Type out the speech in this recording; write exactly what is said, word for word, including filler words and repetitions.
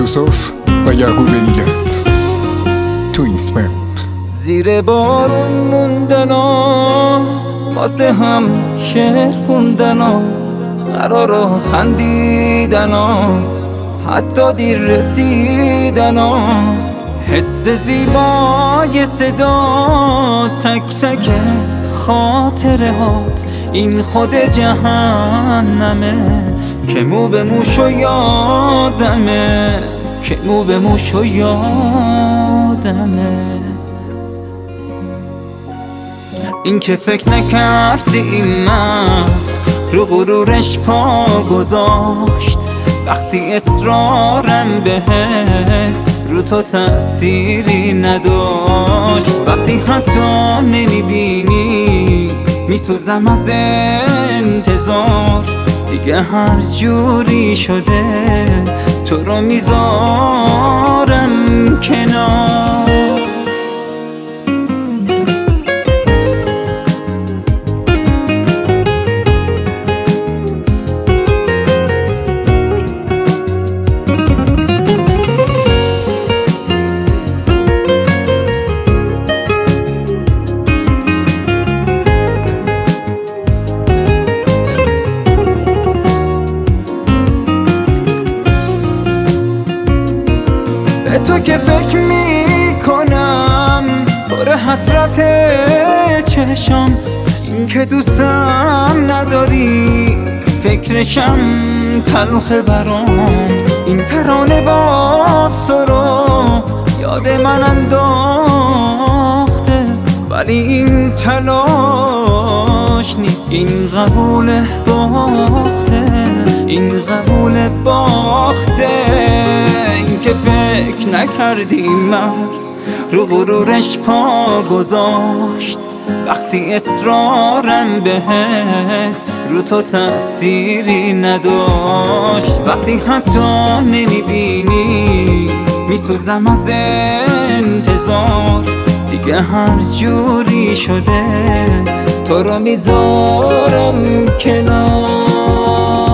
یوسف و یعقوب ایلت تو ایسمنت. زیر بارون موندنا واسه هم شعر خوندنا، قرارا خندیدنا، حتی دیر رسیدنا. حس زیبای صدا، تک تک خاطره هات، این خود جهنمه که مو به موشو یادمه، که مو به موشو یادمه. این که فکر نکردی این مرد رو غرورش پا گذاشت، وقتی اصرارم بهت رو تو تأثیری نداشت. وقتی حتی نمیبینی میسوزم از انتظار، دیگه هر جوری شده تو رو میذارم کنار. به تو که فکر میکنم پر حسرت چشم، این که دوستم نداری فکرشم تلخ برام. این ترانه باز تو رو یاد من انداخته، ولی این تلاش نیست، این قبول باخته، این قبول باخته. این که فکر نکردی مرد رو غرورش پا گذاشت، وقتی اصرارم بهت رو تو تأثیری نداشت. وقتی حتی نمیبینی میسوزم از انتظار، دیگه هر جوری شده تو رو میذارم کنار.